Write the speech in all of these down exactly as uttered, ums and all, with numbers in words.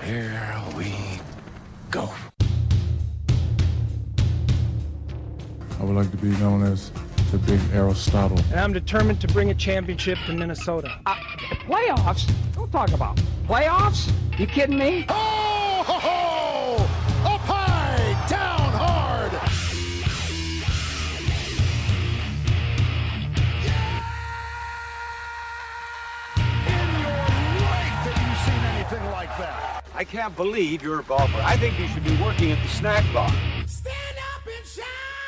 Here we go. I would like to be known as the Big Aristotle. And I'm determined to bring a championship to Minnesota. Uh, playoffs? Don't talk about playoffs. You kidding me? Ho, ho, ho! Up high, down hard! In your life have you seen anything like that? I can't believe you're a golfer. I think you should be working at the snack bar. Stand up and shout!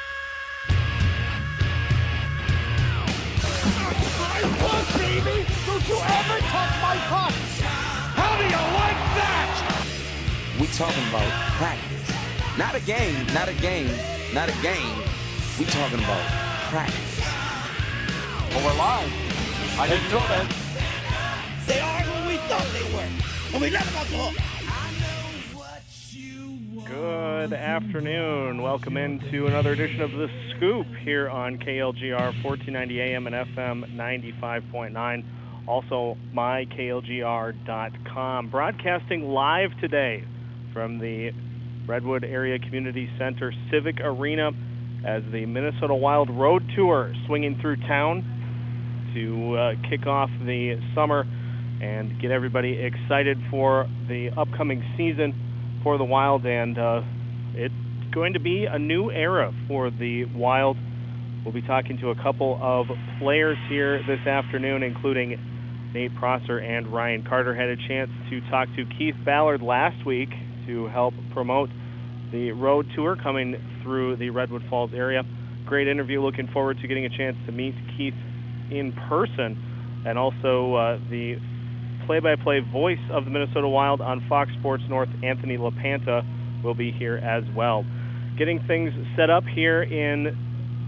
My puck, baby! Don't you ever touch my puck! How do you like that? We talking about practice. Not a game, not a game, not a game. We talking about practice. Well, we're live. I didn't know that. They are who we thought they were. And we let them off the hook. Good afternoon. Welcome into another edition of The Scoop here on K L G R fourteen ninety A M and F M ninety-five point nine. Also, my K L G R dot com. Broadcasting live today from the Redwood Area Community Center Civic Arena as the Minnesota Wild Road Tour swinging through town to uh, kick off the summer and get everybody excited for the upcoming season for the Wild. And uh, it's going to be a new era for the Wild. We'll be talking to a couple of players here this afternoon, including Nate Prosser and Ryan Carter. Had a chance to talk to Keith Ballard last week to help promote the road tour coming through the Redwood Falls area. Great interview. Looking forward to getting a chance to meet Keith in person, and also uh, the play-by-play voice of the Minnesota Wild on Fox Sports North, Anthony LaPanta, will be here as well. Getting things set up here in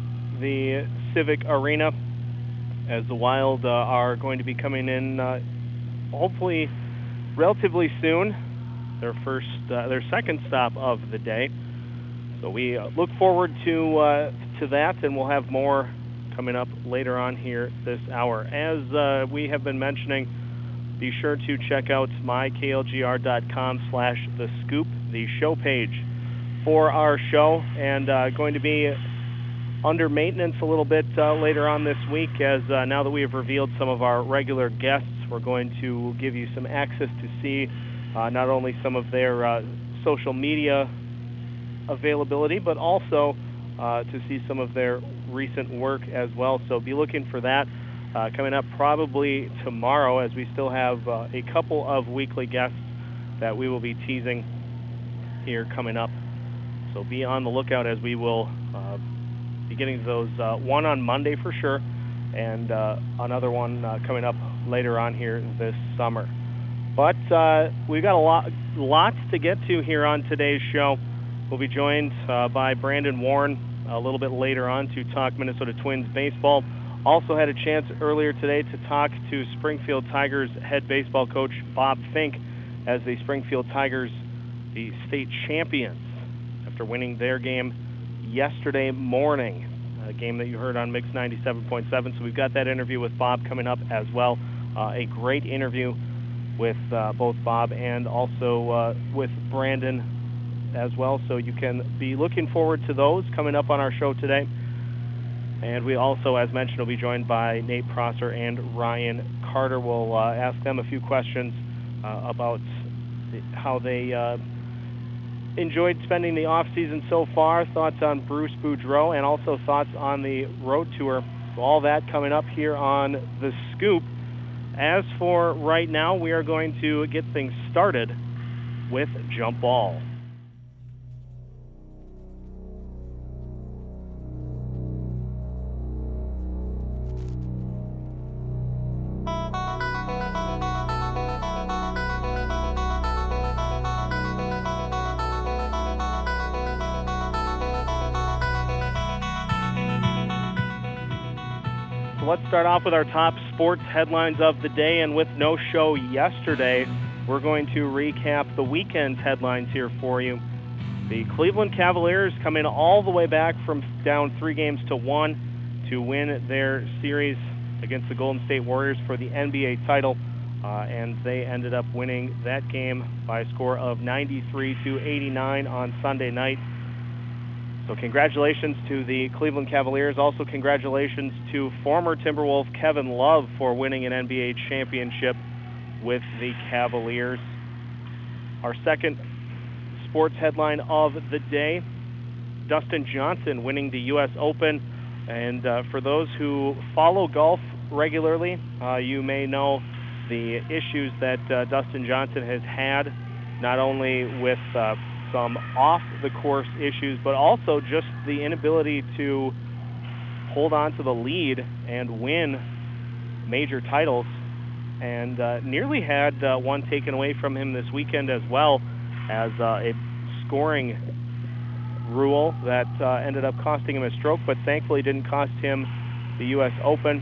the Civic Arena as the Wild uh, are going to be coming in uh, hopefully relatively soon. Their first, uh, their second stop of the day. So we uh, look forward to uh, to that, and we'll have more coming up later on here this hour. As uh, we have been mentioning, be sure to check out my K L G R dot com slash the scoop, the show page for our show, and uh, going to be under maintenance a little bit uh, later on this week, as uh, now that we have revealed some of our regular guests, we're going to give you some access to see uh, not only some of their uh, social media availability, but also uh, to see some of their recent work as well. So be looking for that uh, coming up probably tomorrow, as we still have uh, a couple of weekly guests that we will be teasing here coming up. So be on the lookout, as we will uh, be getting those, uh, one on Monday for sure, and uh, another one uh, coming up later on here this summer. But uh, we've got a lot, lots to get to here on today's show. We'll be joined uh, by Brandon Warren a little bit later on to talk Minnesota Twins baseball. Also had a chance earlier today to talk to Springfield Tigers head baseball coach Bob Fink, as the Springfield Tigers, the state champions, after winning their game yesterday morning, a game that you heard on Mix ninety-seven point seven. So we've got that interview with Bob coming up as well. Uh, a great interview with uh, both Bob and also uh, with Brandon as well. So you can be looking forward to those coming up on our show today. And we also, as mentioned, will be joined by Nate Prosser and Ryan Carter. We'll uh, ask them a few questions uh, about how they uh, enjoyed spending the off-season so far, thoughts on Bruce Boudreau, and also thoughts on the road tour. So all that coming up here on The Scoop. As for right now, we are going to get things started with Jump Ball. Let's start off with our top sports headlines of the day, and with no show yesterday, we're going to recap the weekend's headlines here for you. The Cleveland Cavaliers come in all the way back from down three games to one to win their series against the Golden State Warriors for the N B A title uh, and they ended up winning that game by a score of ninety-three to eighty-nine on Sunday night. So congratulations to the Cleveland Cavaliers. Also congratulations to former Timberwolf Kevin Love for winning an N B A championship with the Cavaliers. Our second sports headline of the day, Dustin Johnson winning the U S Open. And uh, for those who follow golf regularly, uh, you may know the issues that uh, Dustin Johnson has had, not only with uh, some off-the-course issues, but also just the inability to hold on to the lead and win major titles, and uh, nearly had uh, one taken away from him this weekend as well, as uh, a scoring rule that uh, ended up costing him a stroke, but thankfully didn't cost him the U S Open,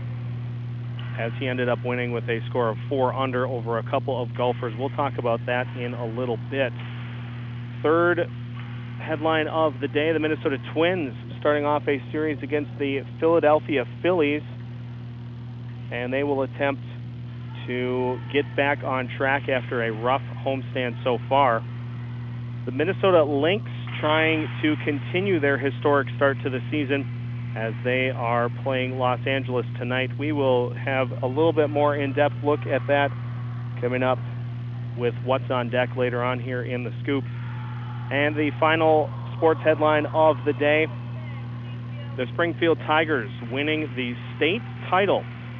as he ended up winning with a score of four under over a couple of golfers. We'll talk about that in a little bit. Third headline of the day, the Minnesota Twins starting off a series against the Philadelphia Phillies, and they will attempt to get back on track after a rough homestand so far. The Minnesota Lynx trying to continue their historic start to the season as they are playing Los Angeles tonight. We will have a little bit more in-depth look at that coming up with what's on deck later on here in the Scoop. And the final sports headline of the day, the Springfield Tigers winning the state title.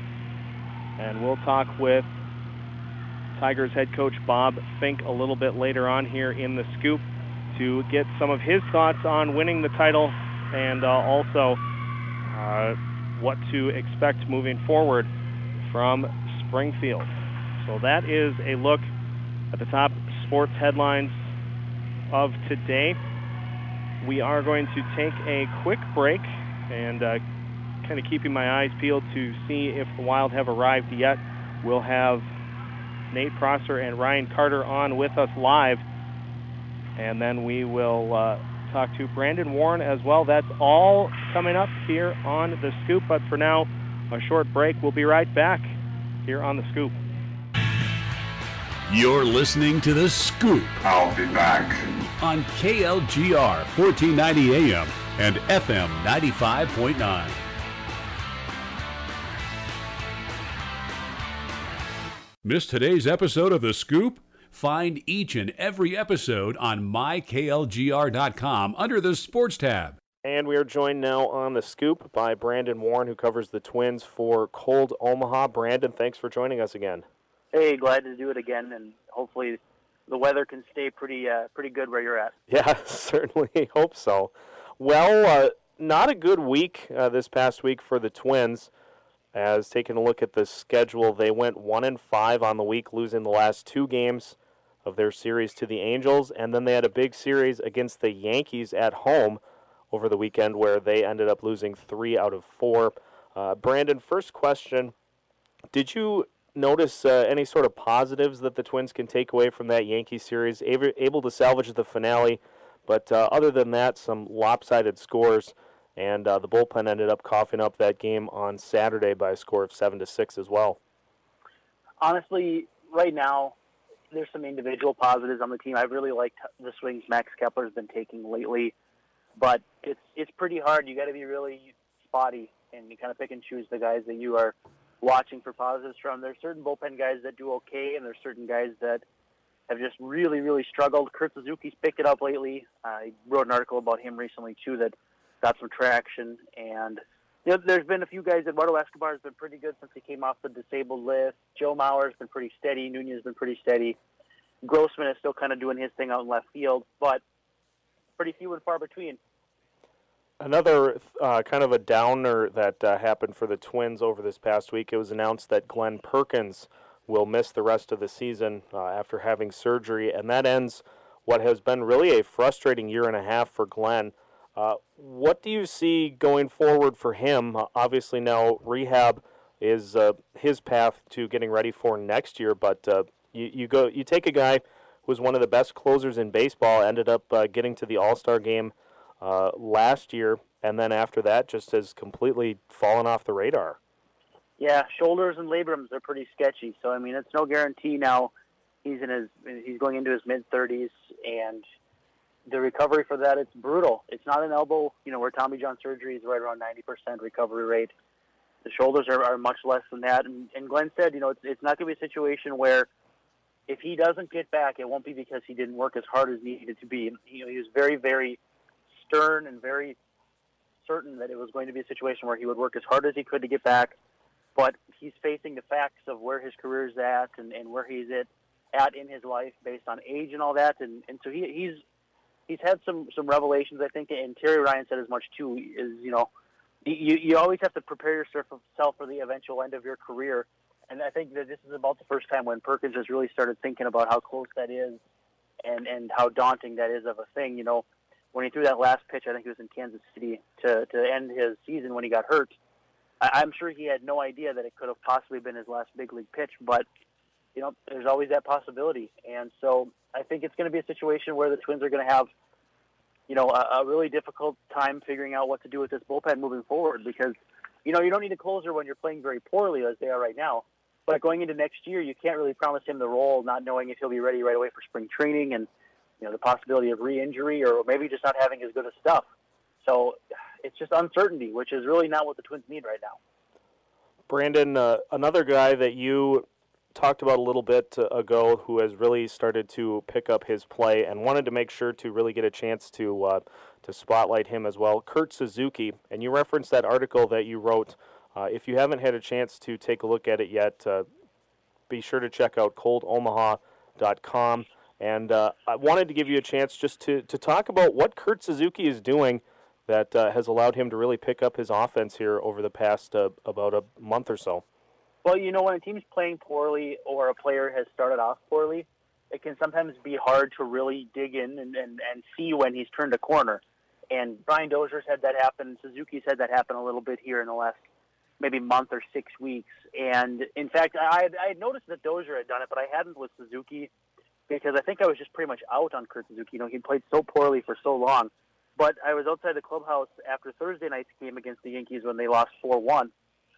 And we'll talk with Tigers head coach Bob Fink a little bit later on here in the Scoop to get some of his thoughts on winning the title, and uh, also uh, what to expect moving forward from Springfield. So that is a look at the top sports headlines of today. We are going to take a quick break, and uh, kind of keeping my eyes peeled to see if the Wild have arrived yet. We'll have Nate Prosser and Ryan Carter on with us live, and then we will uh, talk to Brandon Warren as well. That's all coming up here on The Scoop, but for now, a short break. We'll be right back here on The Scoop. You're listening to The Scoop. I'll be back. On K L G R fourteen ninety A M and F M ninety-five point nine. Missed today's episode of The Scoop? Find each and every episode on my K L G R dot com under the Sports tab. And we are joined now on The Scoop by Brandon Warren, who covers the Twins for Cold Omaha. Brandon, thanks for joining us again. Hey, glad to do it again, and hopefully the weather can stay pretty uh, pretty good where you're at. Yeah, certainly hope so. Well, uh, not a good week uh, this past week for the Twins. As taking a look at the schedule, they went one and five on the week, losing the last two games of their series to the Angels, and then they had a big series against the Yankees at home over the weekend, where they ended up losing three out of four. Uh, Brandon, first question: did you notice uh, any sort of positives that the Twins can take away from that Yankee series? Able, able to salvage the finale, but uh, other than that, some lopsided scores. And uh, the bullpen ended up coughing up that game on Saturday by a score of seven to six as well. Honestly, right now, there's some individual positives on the team. I really liked the swings Max Kepler's been taking lately, but it's it's pretty hard. You got to be really spotty, and you kind of pick and choose the guys that you are watching for positives from. There's certain bullpen guys that do okay, and there's certain guys that have just really, really struggled. Kurt Suzuki's picked it up lately. I wrote an article about him recently, too, that got some traction. And you know, there's been a few guys. Eduardo Escobar has been pretty good since he came off the disabled list. Joe Mauer's been pretty steady. Nunez has been pretty steady. Grossman is still kind of doing his thing out in left field, but pretty few and far between. Another uh, kind of a downer that uh, happened for the Twins over this past week. It was announced that Glenn Perkins will miss the rest of the season uh, after having surgery, and that ends what has been really a frustrating year and a half for Glenn. Uh, what do you see going forward for him? Uh, obviously now rehab is uh, his path to getting ready for next year, but uh, you, you go you take a guy who was one of the best closers in baseball, ended up uh, getting to the All-Star game uh, last year, and then after that just has completely fallen off the radar. Yeah, shoulders and labrums are pretty sketchy. So I mean, it's no guarantee now. He's in his he's going into his mid thirties, and the recovery for that, it's brutal. It's not an elbow, you know, where Tommy John surgery is right around ninety percent recovery rate. The shoulders are, are much less than that. And, and Glenn said, you know, it's, it's not going to be a situation where if he doesn't get back, it won't be because he didn't work as hard as needed to be. You know, he was very, very stern and very certain that it was going to be a situation where he would work as hard as he could to get back. But he's facing the facts of where his career is at and, and where he's at, at in his life based on age and all that. And, and so he, he's he's had some, some revelations, I think, and Terry Ryan said as much, too, is, you know, you, you always have to prepare yourself for the eventual end of your career. And I think that this is about the first time when Perkins has really started thinking about how close that is and, and how daunting that is of a thing. You know, when he threw that last pitch, I think it was in Kansas City, to, to end his season when he got hurt, I, I'm sure he had no idea that it could have possibly been his last big league pitch. But, you know, there's always that possibility. And so I think it's going to be a situation where the Twins are going to have, you know, a, a really difficult time figuring out what to do with this bullpen moving forward because, you know, you don't need a closer when you're playing very poorly as they are right now. But going into next year, you can't really promise him the role, not knowing if he'll be ready right away for spring training and, you know, the possibility of re-injury or maybe just not having as good a stuff. So it's just uncertainty, which is really not what the Twins need right now. Brandon, uh, another guy that you talked about a little bit ago who has really started to pick up his play and wanted to make sure to really get a chance to uh, to spotlight him as well, Kurt Suzuki. And you referenced that article that you wrote. Uh, if you haven't had a chance to take a look at it yet, uh, be sure to check out cold omaha dot com. And uh, I wanted to give you a chance just to, to talk about what Kurt Suzuki is doing that uh, has allowed him to really pick up his offense here over the past uh, about a month or so. Well, you know, when a team's playing poorly or a player has started off poorly, it can sometimes be hard to really dig in and, and, and see when he's turned a corner. And Brian Dozier's had that happen. Suzuki's had that happen a little bit here in the last maybe month or six weeks. And, in fact, I had, I had noticed that Dozier had done it, but I hadn't with Suzuki because I think I was just pretty much out on Kurt Suzuki. You know, he played so poorly for so long. But I was outside the clubhouse after Thursday night's game against the Yankees when they lost four one,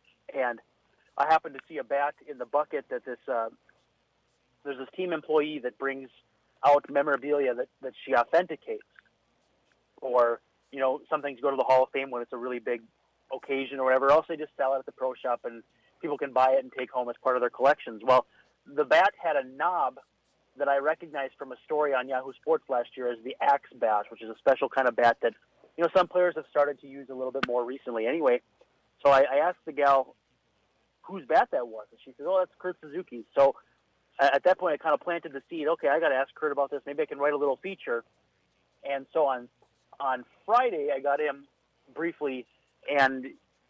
and I happened to see a bat in the bucket that this uh, there's this team employee that brings out memorabilia that, that she authenticates, or you know, some things go to the Hall of Fame when it's a really big occasion or whatever. Else they just sell it at the pro shop and people can buy it and take home as part of their collections. Well, the bat had a knob that I recognized from a story on Yahoo Sports last year as the Axe bat, which is a special kind of bat that you know some players have started to use a little bit more recently. Anyway, so I, I asked the gal whose bat that was, and she said, "Oh, that's Kurt Suzuki." So at that point, I kind of planted the seed. Okay, I got to ask Kurt about this. Maybe I can write a little feature. And so on on Friday, I got him briefly, and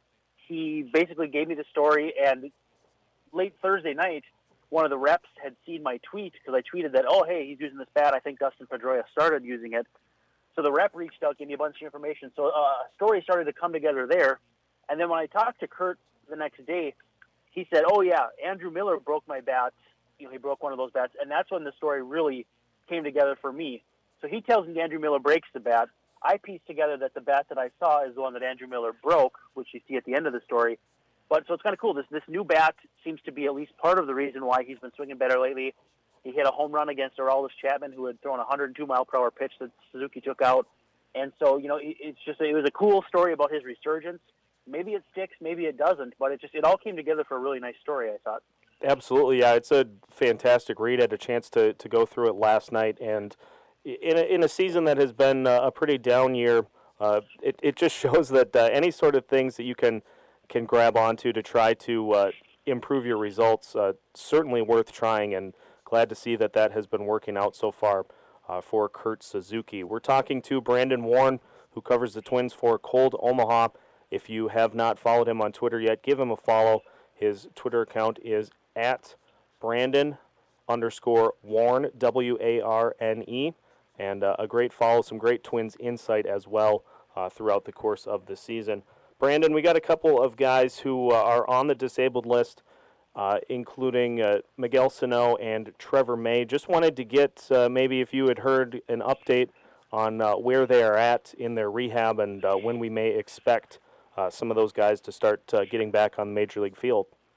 he basically gave me the story. And late Thursday night, one of the reps had seen my tweet because I tweeted that, "Oh, hey, he's using this bat. I think Dustin Pedroia started using it." So the rep reached out, gave me a bunch of information. So uh, a story started to come together there. And then when I talked to Kurt the next day, he said, "Oh yeah, Andrew Miller broke my bat. You know, he broke one of those bats," and that's when the story really came together for me. So he tells me Andrew Miller breaks the bat. I pieced together that the bat that I saw is the one that Andrew Miller broke, which you see at the end of the story. But so it's kind of cool. This this new bat seems to be at least part of the reason why he's been swinging better lately. He hit a home run against Aroldis Chapman, who had thrown a one hundred two mile per hour pitch that Suzuki took out. And so, you know, it's just it was a cool story about his resurgence. Maybe it sticks, maybe it doesn't, but it just it all came together for a really nice story, I thought. Absolutely, yeah. It's a fantastic read. I had a chance to, to go through it last night, and in a, in a season that has been uh, a pretty down year, uh, it, it just shows that uh, any sort of things that you can can grab onto to try to uh, improve your results, uh, certainly worth trying, and glad to see that that has been working out so far uh, for Kurt Suzuki. We're talking to Brandon Warne, who covers the Twins for Cold Omaha. If you have not followed him on Twitter yet, give him a follow. His Twitter account is at Brandon underscore Warne, W A R N E, and uh, a great follow, some great Twins insight as well uh, throughout the course of the season. Brandon, we got a couple of guys who uh, are on the disabled list, uh, including uh, Miguel Sano and Trevor May. Just wanted to get uh, maybe if you had heard an update on uh, where they are at in their rehab and uh, when we may expect uh, some of those guys to start uh, getting back on the Major League field.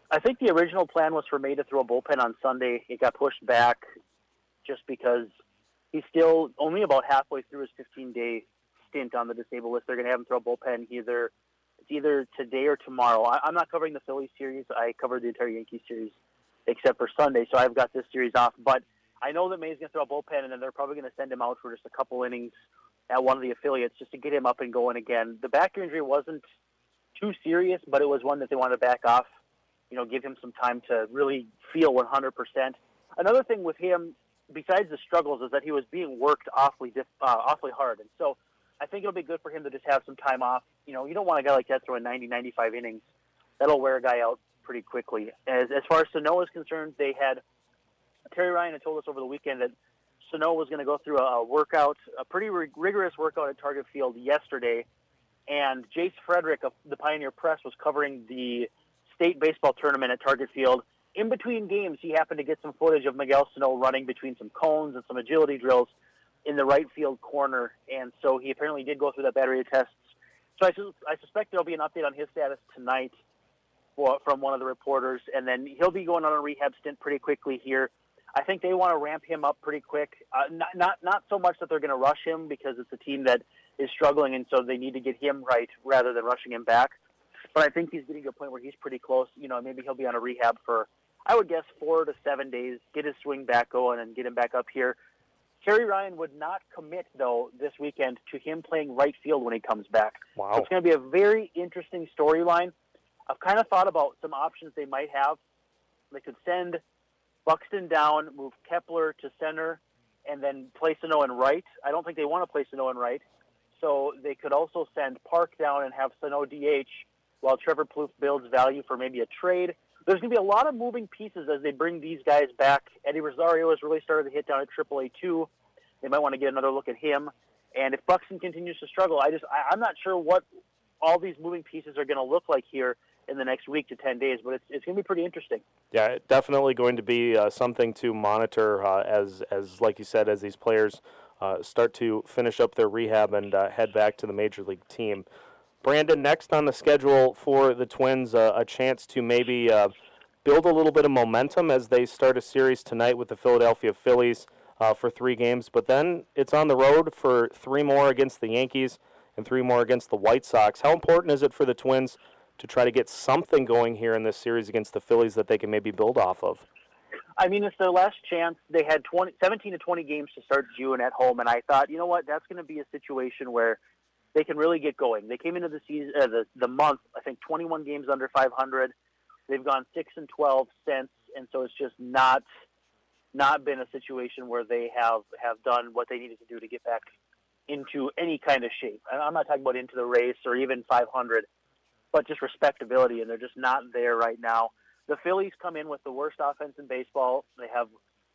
I think the original plan was for May to throw a bullpen on Sunday. It got pushed back just because he's still only about halfway through his fifteen-day stint on the disabled list. They're going to have him throw a bullpen either it's either today or tomorrow. I, I'm not covering the Phillies series. I covered the entire Yankees series except for Sunday, so I've got this series off. But I know that May's going to throw a bullpen, and then they're probably going to send him out for just a couple innings at one of the affiliates just to get him up and going again. The back injury wasn't too serious, but it was one that they wanted to back off, you know, give him some time to really feel one hundred percent. Another thing with him, besides the struggles, is that he was being worked awfully diff, uh, awfully hard. And so I think it'll be good for him to just have some time off. You know, you don't want a guy like that throwing ninety, ninety-five innings. That'll wear a guy out pretty quickly. As as far as Sano is concerned, they had Terry Ryan had told us over the weekend that Sano was going to go through a, a workout, a pretty rig- rigorous workout at Target Field yesterday. And Jace Frederick of the Pioneer Press was covering the state baseball tournament at Target Field. In between games, he happened to get some footage of Miguel Sano running between some cones and some agility drills in the right field corner. And so he apparently did go through that battery of tests. So I, su- I suspect there'll be an update on his status tonight for, from one of the reporters. And then he'll be going on a rehab stint pretty quickly here. I think they want to ramp him up pretty quick. Uh, not, not not so much that they're going to rush him because it's a team that is struggling, and so they need to get him right rather than rushing him back. But I think he's getting to a point where he's pretty close. You know, maybe he'll be on a rehab for, I would guess, four to seven days, get his swing back going and get him back up here. Terry Ryan would not commit, though, this weekend to him playing right field when he comes back. Wow. So it's going to be a very interesting storyline. I've kind of thought about some options they might have. They could send Buxton down, move Kepler to center, and then play Sano in right. I don't think they want to play Sano in right. So they could also send Park down and have Sano D H while Trevor Plouffe builds value for maybe a trade. There's going to be a lot of moving pieces as they bring these guys back. Eddie Rosario has really started to hit down at triple A two. They might want to get another look at him. And if Buxton continues to struggle, I just I, I'm not sure what all these moving pieces are going to look like here in the next week to ten days, but it's it's going to be pretty interesting. Yeah, definitely going to be uh, something to monitor uh, as, as, like you said, as these players uh, start to finish up their rehab and uh, head back to the Major League team. Brandon, next on the schedule for the Twins, uh, a chance to maybe uh, build a little bit of momentum as they start a series tonight with the Philadelphia Phillies uh, for three games, but then it's on the road for three more against the Yankees and three more against the White Sox. How important is it for the Twins to try to get something going here in this series against the Phillies that they can maybe build off of? I mean, it's their last chance. They had twenty, seventeen to twenty games to start June at home, and I thought, you know what, that's going to be a situation where they can really get going. They came into the season, uh, the, the month, I think, twenty-one games under five hundred. They've gone six and twelve since, and so it's just not not been a situation where they have, have done what they needed to do to get back into any kind of shape. I'm not talking about into the race or even five hundred, but just respectability, and they're just not there right now. The Phillies come in with the worst offense in baseball. They have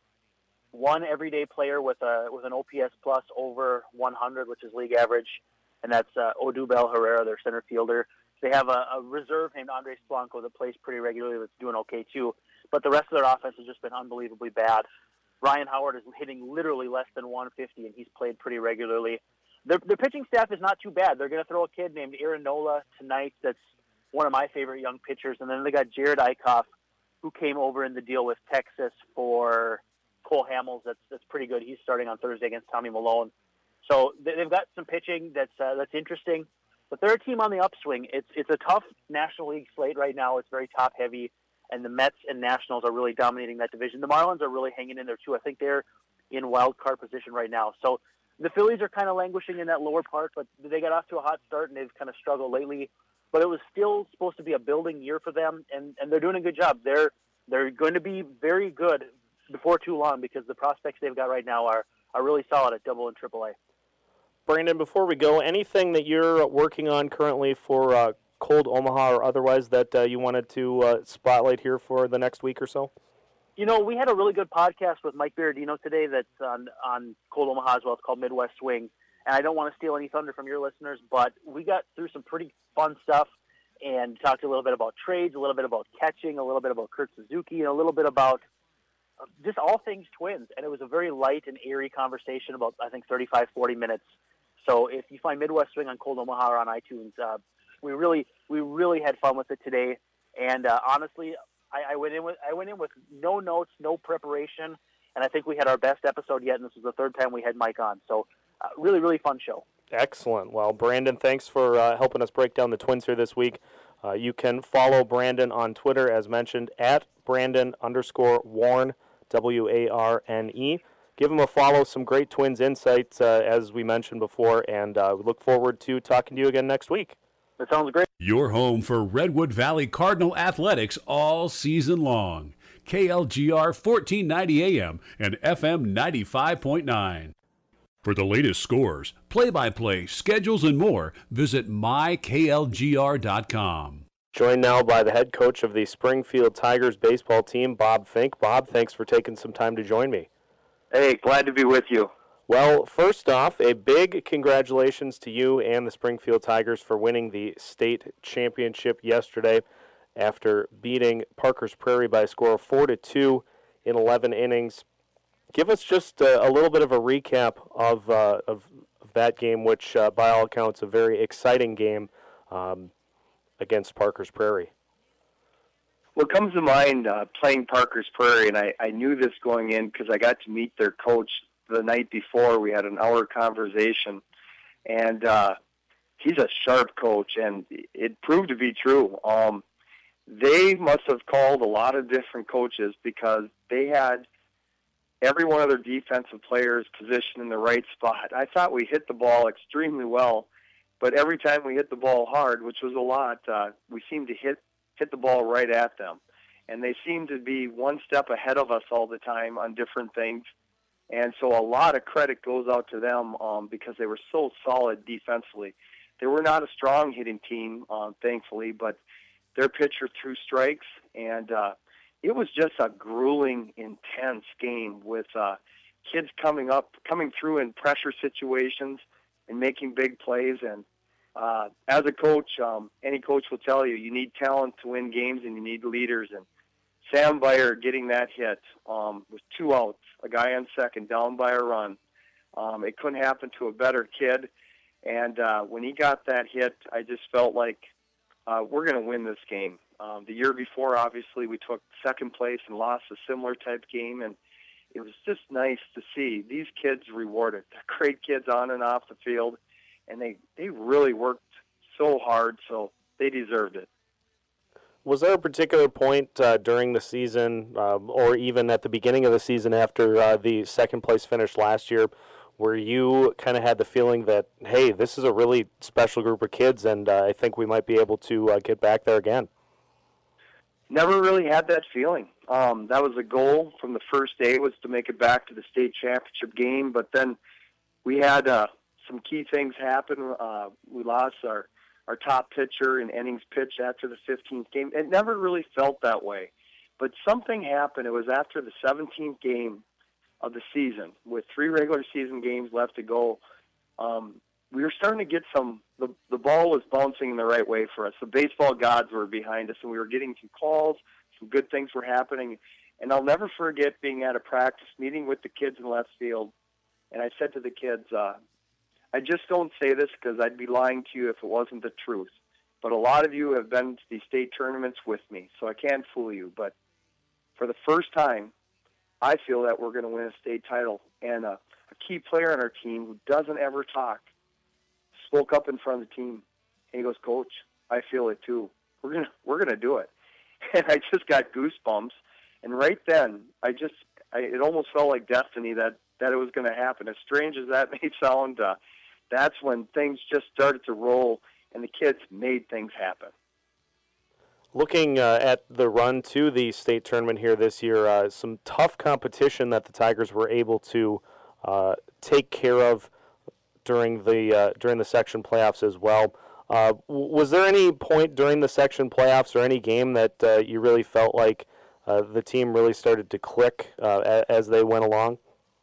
one everyday player with a with an O P S plus over one hundred, which is league average, and that's uh, Odubel Herrera, their center fielder. They have a, a reserve named Andres Blanco that plays pretty regularly that's doing okay too, but the rest of their offense has just been unbelievably bad. Ryan Howard is hitting literally less than one fifty, and he's played pretty regularly. Their, their pitching staff is not too bad. They're going to throw a kid named Aaron Nola tonight that's one of my favorite young pitchers. And then they got Jared Eichhoff, who came over in the deal with Texas for Cole Hamels. That's that's pretty good. He's starting on Thursday against Tommy Malone. So they've got some pitching that's uh, that's interesting. But they're a team on the upswing. It's it's a tough National League slate right now. It's very top-heavy, and the Mets and Nationals are really dominating that division. The Marlins are really hanging in there, too. I think they're in wild card position right now. So the Phillies are kind of languishing in that lower part, but they got off to a hot start, and they've kind of struggled lately. But it was still supposed to be a building year for them, and, and they're doing a good job. They're they're going to be very good before too long because the prospects they've got right now are, are really solid at Double and Triple A. Brandon, before we go, anything that you're working on currently for uh, Cold Omaha or otherwise that uh, you wanted to uh, spotlight here for the next week or so? You know, we had a really good podcast with Mike Berardino today that's on, on Cold Omaha as well. It's called Midwest Swing. And I don't want to steal any thunder from your listeners, but we got through some pretty fun stuff and talked a little bit about trades, a little bit about catching, a little bit about Kurt Suzuki, and a little bit about just all things Twins. And it was a very light and airy conversation about, I think, thirty-five, forty minutes. So if you find Midwest Swing on Cold Omaha or on iTunes, uh, we really we really had fun with it today. And uh, honestly, I, I went in with I went in with no notes, no preparation, and I think we had our best episode yet. And this is the third time we had Mike on, so uh, really, really fun show. Excellent. Well, Brandon, thanks for uh, helping us break down the Twins here this week. Uh, you can follow Brandon on Twitter, as mentioned, at Brandon underscore Warne, W A R N E. Give him a follow, some great Twins insights, uh, as we mentioned before, and uh, we look forward to talking to you again next week. That sounds great. Your home for Redwood Valley Cardinal athletics all season long. K L G R fourteen ninety A M and F M ninety-five point nine. For the latest scores, play-by-play, schedules, and more, visit my K L G R dot com. Joined now by the head coach of the Springfield Tigers baseball team, Bob Fink. Bob, thanks for taking some time to join me. Hey, glad to be with you. Well, first off, a big congratulations to you and the Springfield Tigers for winning the state championship yesterday after beating Parker's Prairie by a score of four to two in eleven innings. Give us just a, a little bit of a recap of uh, of, of that game, which, uh, by all accounts, a very exciting game um, against Parker's Prairie. What comes to mind uh, playing Parker's Prairie, and I, I knew this going in because I got to meet their coach the night before. We had an hour conversation, and uh, he's a sharp coach, and it proved to be true. Um, they must have called a lot of different coaches because they had every one of their defensive players positioned in the right spot. I thought we hit the ball extremely well, but every time we hit the ball hard, which was a lot, uh, we seemed to hit hit the ball right at them. And they seemed to be one step ahead of us all the time on different things. And so a lot of credit goes out to them um, because they were so solid defensively. They were not a strong hitting team, um, thankfully, but their pitcher threw strikes, and uh, it was just a grueling, intense game with uh, kids coming up, coming through in pressure situations and making big plays. And uh, as a coach, um, any coach will tell you, you need talent to win games and you need leaders. And Sam Byer getting that hit um, with two outs, a guy on second, down by a run. Um, it couldn't happen to a better kid. And uh, when he got that hit, I just felt like uh, we're going to win this game. Um, the year before, obviously, we took second place and lost a similar type game, and it was just nice to see these kids rewarded. They're great kids on and off the field, and they, they really worked so hard, so they deserved it. Was there a particular point uh, during the season, um, or even at the beginning of the season after uh, the second place finish last year, where you kind of had the feeling that, hey, this is a really special group of kids, and uh, I think we might be able to uh, get back there again? Never really had that feeling. Um, that was the goal from the first day, was to make it back to the state championship game, but then we had uh, some key things happen. Uh, we lost our, our top pitcher in innings pitched after the fifteenth game. It never really felt that way, but something happened. It was after the seventeenth game of the season, with three regular season games left to go. Um, we were starting to get some, the, the ball was bouncing in the right way for us. The baseball gods were behind us, and we were getting some calls, some good things were happening. And I'll never forget being at a practice meeting with the kids in left field, and I said to the kids, uh, I just don't say this because I'd be lying to you if it wasn't the truth. But a lot of you have been to these state tournaments with me, so I can't fool you. But for the first time, I feel that we're going to win a state title. And uh, a key player on our team who doesn't ever talk spoke up in front of the team. And he goes, Coach, I feel it too. We're going to we're gonna do it. And I just got goosebumps. And right then, I just, I, it almost felt like destiny that, that it was going to happen. As strange as that may sound, uh, that's when things just started to roll, and the kids made things happen. Looking uh, at the run to the state tournament here this year, uh, some tough competition that the Tigers were able to uh, take care of during the uh, during the section playoffs as well. Uh, was there any point during the section playoffs or any game that uh, you really felt like uh, the team really started to click uh, as they went along?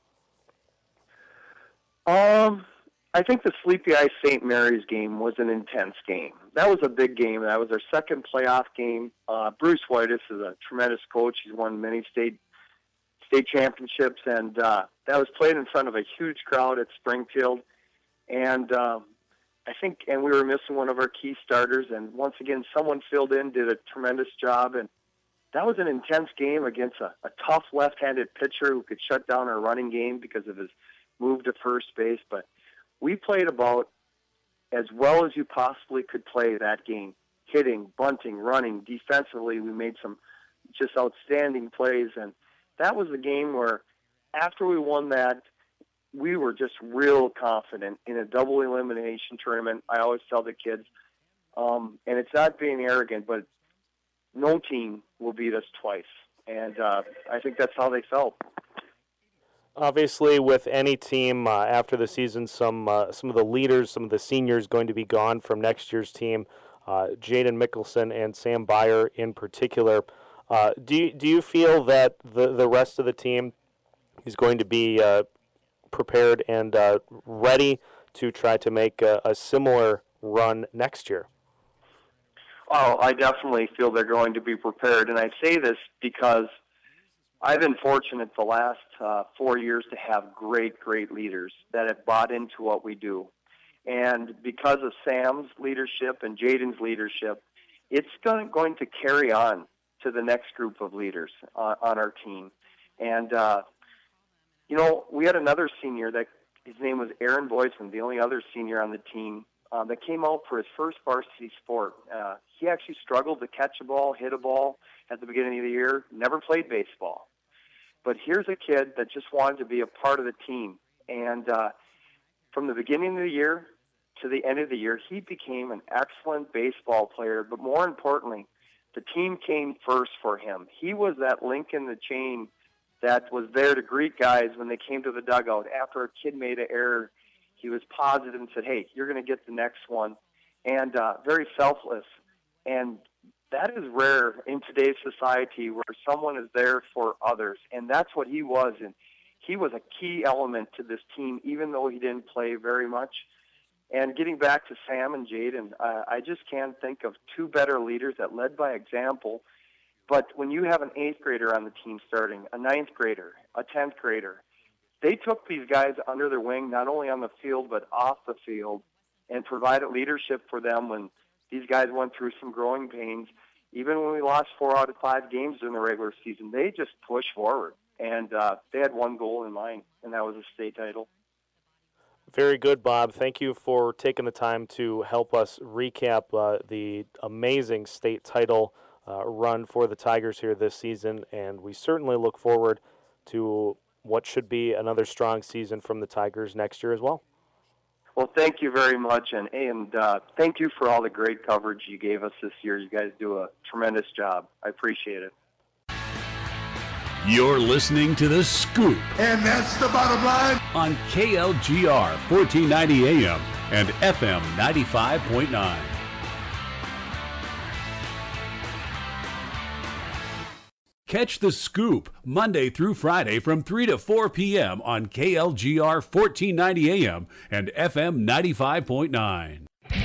Um, I think the Sleepy Eye Saint Mary's game was an intense game. That was a big game. That was our second playoff game. Uh, Bruce Whitus is a tremendous coach. He's won many state state championships, and uh, that was played in front of a huge crowd at Springfield. And um, I think, and we were missing one of our key starters, and once again, someone filled in, did a tremendous job, and that was an intense game against a, a tough left-handed pitcher who could shut down our running game because of his move to first base. But we played about as well as you possibly could play that game. Hitting, bunting, running. Defensively, we made some just outstanding plays. And that was a game where after we won that, we were just real confident in a double elimination tournament. I always tell the kids, um, and it's not being arrogant, but no team will beat us twice. And uh, I think that's how they felt. Obviously, with any team uh, after the season, some uh, some of the leaders, some of the seniors going to be gone from next year's team. Uh, Jaden Mickelson and Sam Byer in particular. Uh, do you, do you feel that the the rest of the team is going to be uh, prepared and uh, ready to try to make a, a similar run next year? Oh, I definitely feel they're going to be prepared, and I say this because I've been fortunate the last uh, four years to have great, great leaders that have bought into what we do. And because of Sam's leadership and Jaden's leadership, it's going, going to carry on to the next group of leaders uh, on our team. And, uh, you know, we had another senior that his name was Aaron Boyson, the only other senior on the team, uh, that came out for his first varsity sport. Uh, he actually struggled to catch a ball, hit a ball at the beginning of the year, never played baseball. But here's a kid that just wanted to be a part of the team. And uh, from the beginning of the year to the end of the year, he became an excellent baseball player. But more importantly, the team came first for him. He was that link in the chain that was there to greet guys when they came to the dugout. After a kid made an error, he was positive and said, hey, you're going to get the next one. And uh, very selfless. And that is rare in today's society where someone is there for others. And that's what he was. And he was a key element to this team, even though he didn't play very much. And getting back to Sam and Jaden, uh, I just can't think of two better leaders that led by example. But when you have an eighth grader on the team starting, a ninth grader, a tenth grader, they took these guys under their wing, not only on the field but off the field, and provided leadership for them when these guys went through some growing pains. Even when we lost four out of five games during the regular season, they just pushed forward. And uh, they had one goal in mind, and that was a state title. Very good, Bob. Thank you for taking the time to help us recap uh, the amazing state title uh, run for the Tigers here this season, and we certainly look forward to what should be another strong season from the Tigers next year as well. Well, thank you very much, and, and uh, thank you for all the great coverage you gave us this year. You guys do a tremendous job. I appreciate it. You're listening to The Scoop. And that's the bottom line. On K L G R fourteen ninety A M and F M ninety-five point nine. Catch The Scoop Monday through Friday from three to four p.m. on K L G R fourteen ninety A M and F M ninety-five point nine.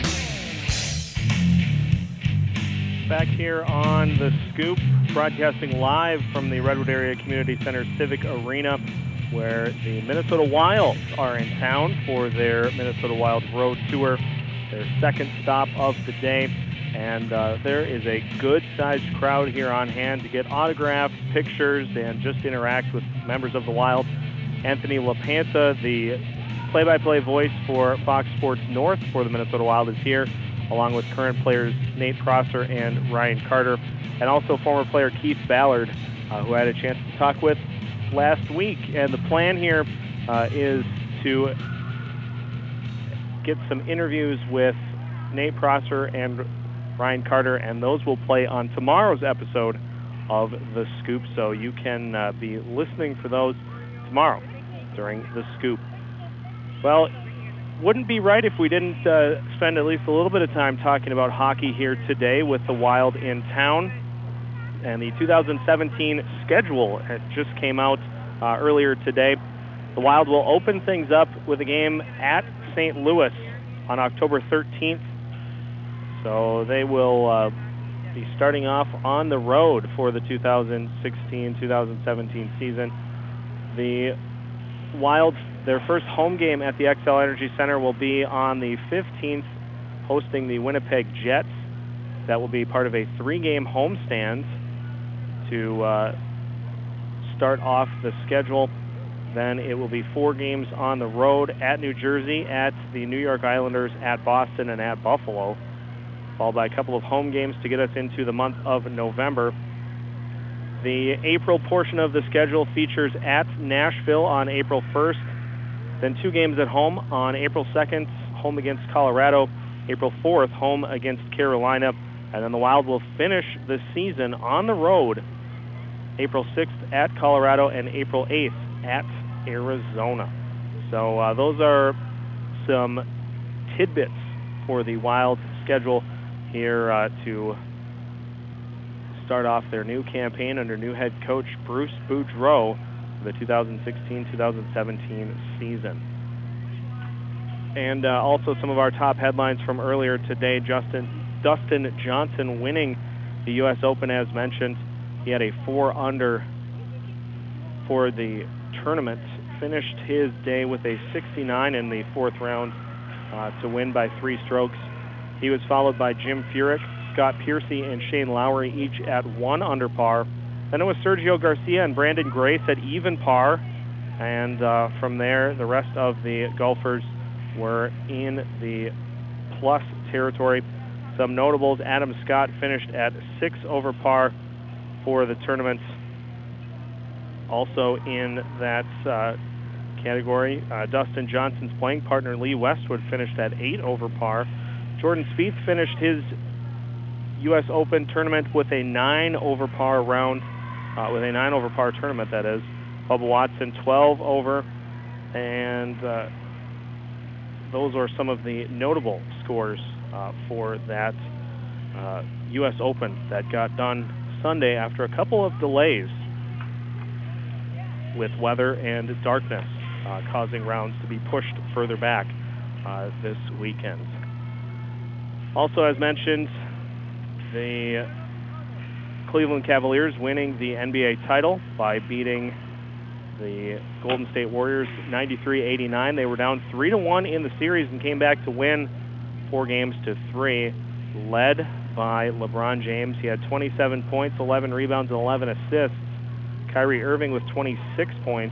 Back here on The Scoop, broadcasting live from the Redwood Area Community Center Civic Arena, where the Minnesota Wild are in town for their Minnesota Wild Road Tour, their second stop of the day. And uh, there is a good-sized crowd here on hand to get autographs, pictures, and just interact with members of the Wild. Anthony LaPanta, the play-by-play voice for Fox Sports North for the Minnesota Wild, is here, along with current players Nate Prosser and Ryan Carter, and also former player Keith Ballard, uh, who I had a chance to talk with last week. And the plan here uh, is to get some interviews with Nate Prosser and Ryan Carter, and those will play on tomorrow's episode of The Scoop, so you can uh, be listening for those tomorrow during The Scoop. Well, wouldn't be right if we didn't uh, spend at least a little bit of time talking about hockey here today with the Wild in town. And the two thousand seventeen schedule just came out uh, earlier today. The Wild will open things up with a game at Saint Louis on October thirteenth. So they will uh, be starting off on the road for the two thousand sixteen two thousand seventeen season. The Wild, their first home game at the X L Energy Center will be on the fifteenth, hosting the Winnipeg Jets. That will be part of a three-game homestand. to uh, start off the schedule. Then it will be four games on the road at New Jersey, at the New York Islanders, at Boston, and at Buffalo, followed by a couple of home games to get us into the month of November. The April portion of the schedule features at Nashville on April first, then two games at home on April second, home against Colorado, April fourth, home against Carolina, and then the Wild will finish the season on the road April sixth at Colorado and April eighth at Arizona. So uh, those are some tidbits for the Wild schedule here uh, to start off their new campaign under new head coach Bruce Boudreau for the two thousand sixteen two thousand seventeen season. And uh, also some of our top headlines from earlier today. Justin Dustin Johnson winning the U S Open, as mentioned. He had a four under for the tournament, finished his day with a sixty-nine in the fourth round uh, to win by three strokes. He was followed by Jim Furyk, Scott Piercy, and Shane Lowry, each at one under par. Then it was Sergio Garcia and Brandon Grace at even par, and uh, from there the rest of the golfers were in the plus territory. Some notables: Adam Scott finished at six over par for the tournament. Also in that uh, category, uh, Dustin Johnson's playing partner Lee Westwood finished at eight over par. Jordan Spieth finished his U S Open tournament with a nine over par round, uh, with a nine over par tournament, that is. Bubba Watson twelve over, and uh, those are some of the notable scores uh, for that uh, U S Open that got done Sunday after a couple of delays with weather and darkness uh, causing rounds to be pushed further back uh, this weekend. Also, as mentioned, the Cleveland Cavaliers winning the N B A title by beating the Golden State Warriors ninety-three eighty-nine. They were down three to one in the series and came back to win four games to three, led by LeBron James. He had twenty-seven points, eleven rebounds, and eleven assists. Kyrie Irving with twenty-six points.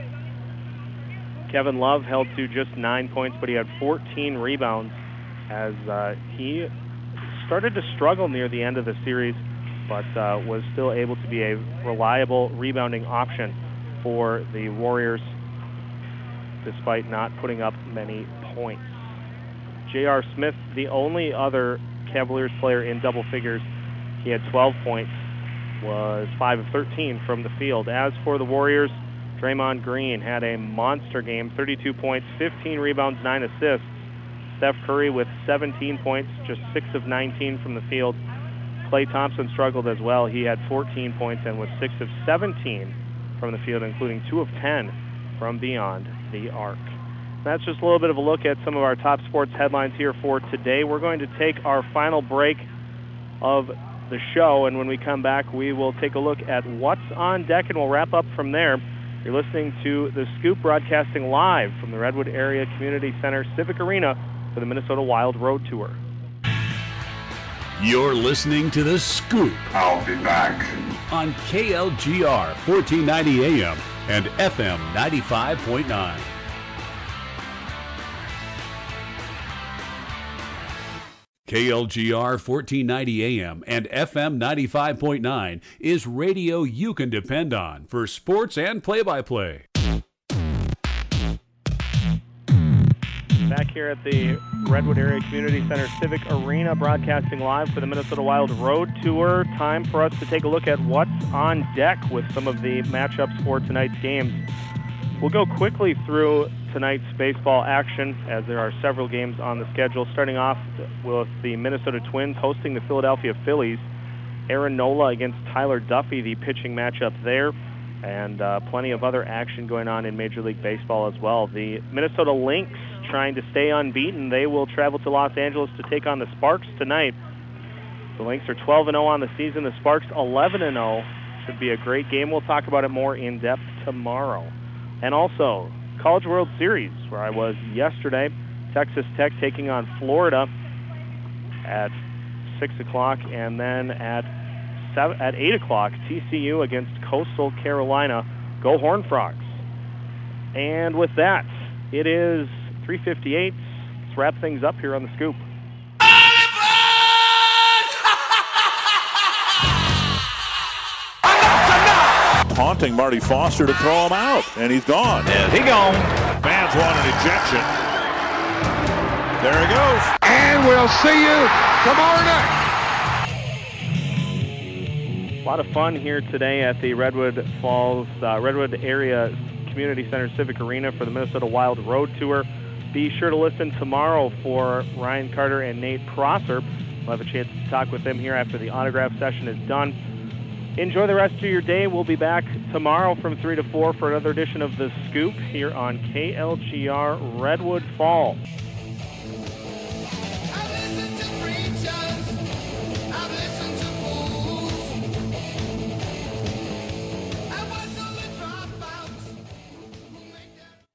Kevin Love held to just nine points, but he had fourteen rebounds as uh, he started to struggle near the end of the series, but uh, was still able to be a reliable rebounding option for the Warriors despite not putting up many points. J R. Smith, the only other Cavaliers player in double figures, he had twelve points, was five of thirteen from the field. As for the Warriors, Draymond Green had a monster game, thirty-two points, fifteen rebounds, nine assists. Steph Curry with seventeen points, just six of nineteen from the field. Klay Thompson struggled as well. He had fourteen points and was six of seventeen from the field, including two of ten from beyond the arc. That's just a little bit of a look at some of our top sports headlines here for today. We're going to take our final break of the show, and when we come back, we will take a look at what's on deck, and we'll wrap up from there. You're listening to The Scoop, broadcasting live from the Redwood Area Community Center Civic Arena for the Minnesota Wild Road Tour. You're listening to The Scoop. I'll be back. On K L G R fourteen ninety A M and F M ninety-five point nine. K L G R fourteen ninety A M and F M ninety-five point nine is radio you can depend on for sports and play-by-play. Back here at the Redwood Area Community Center Civic Arena, broadcasting live for the Minnesota Wild Road Tour. Time for us to take a look at what's on deck with some of the matchups for tonight's games. We'll go quickly through tonight's baseball action, as there are several games on the schedule, starting off with the Minnesota Twins hosting the Philadelphia Phillies. Aaron Nola against Tyler Duffy, the pitching matchup there, and uh, plenty of other action going on in Major League Baseball as well. The Minnesota Lynx trying to stay unbeaten. They will travel to Los Angeles to take on the Sparks tonight. The Lynx are twelve and oh on the season. The Sparks eleven and oh. Should be a great game. We'll talk about it more in depth tomorrow. And also, College World Series, where I was yesterday. Texas Tech taking on Florida at six o'clock, and then at seven, at eight o'clock, T C U against Coastal Carolina. Go Horned Frogs. And with that, it is three fifty-eight. Let's wrap things up here on the Scoop. Taunting Marty Foster to throw him out, and he's gone. And he gone. Fans want an ejection. There he goes. And we'll see you tomorrow night. A lot of fun here today at the Redwood Falls, uh, Redwood Area Community Center Civic Arena for the Minnesota Wild Road Tour. Be sure to listen tomorrow for Ryan Carter and Nate Prosser. We'll have a chance to talk with them here after the autograph session is done. Enjoy the rest of your day. We'll be back tomorrow from three to four for another edition of The Scoop here on K L G R Redwood Falls.